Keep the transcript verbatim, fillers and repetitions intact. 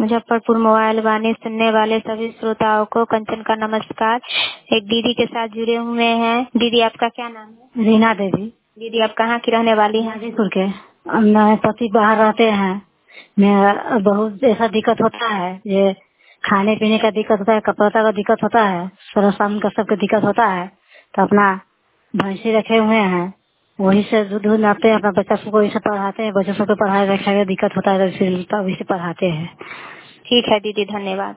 Muzaffarpur mobile वाणी सुनने वाले सभी श्रोताओं को कंचन का नमस्कार। एक दीदी के साथ जुड़े हुए हैं। दीदी आपका क्या नाम है? रीना देवी। दीदी आप कहाँ की रहने वाली हैं? हाजीपुर के। मेरे पति बाहर रहते हैं। मैं बहुत ऐसा दिक्कत होता है, ये खाने पीने का दिक्कत होता है, कपड़ा का दिक्कत होता है, सुरह शाम का सबका दिक्कत होता है। तो अपना भैंसी रखे हुए हैं, वही से दूध दूध लाते हैं, अपना बच्चा सबको वही से पढ़ाते हैं। बच्चों सबको पढ़ाई लिखाई का दिक्कत होता है तो इसी से पढ़ाते हैं। ठीक है दीदी, धन्यवाद।